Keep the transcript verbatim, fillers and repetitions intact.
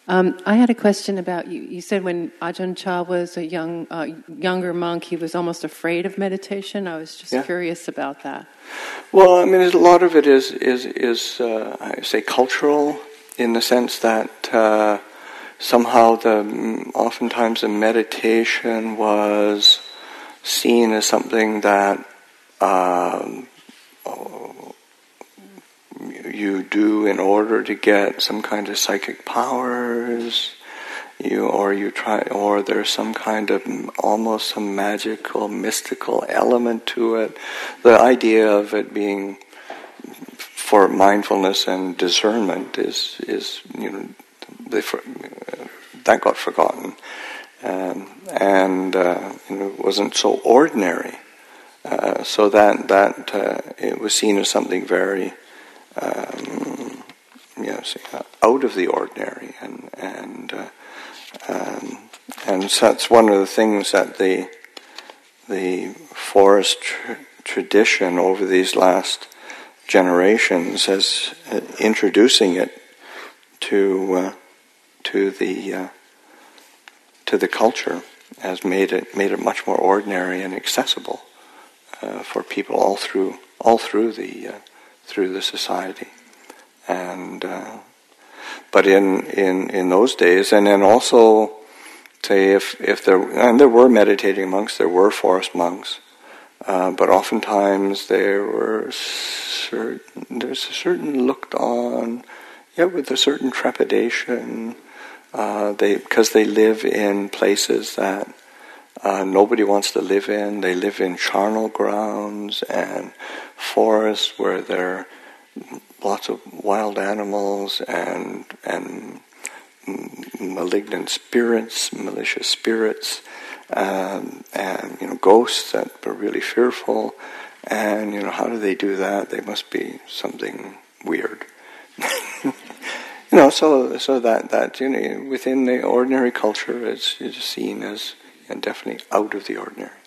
Um, I had a question about you. You said when Ajahn Chah was a young, uh, younger monk, he was almost afraid of meditation. I was just yeah. curious about that. Well, I mean, a lot of it is is is uh, I say cultural, in the sense that uh, somehow the oftentimes the meditation was seen as something that um, you do in order to get some kind of psychic powers, you or you try, or there's some kind of almost some magical, mystical element to it. The idea of it being for mindfulness and discernment is is you know they, that got forgotten, um, and uh, you know, it wasn't so ordinary. Uh, so that that uh, it was seen as something very Um, yes, out of the ordinary, and and uh, um, and so that's one of the things that the the forest tr- tradition over these last generations has uh, introducing it to uh, to the uh, to the culture has made it made it much more ordinary and accessible uh, for people all through all through the. Uh, through the society, and uh, but in, in in those days, and then also say if if there and there were meditating monks, there were forest monks, uh, but oftentimes there were certain there's a certain looked on, yeah, with a certain trepidation. Uh, they because they live in places that Uh, nobody wants to live in. They live in charnel grounds and forests where there are lots of wild animals and and malignant spirits, malicious spirits, um, and you know ghosts that are really fearful. And you know how do they do that? They must be something weird. you know, so so that that you know within the ordinary culture, it's, it's seen as. And definitely out of the ordinary.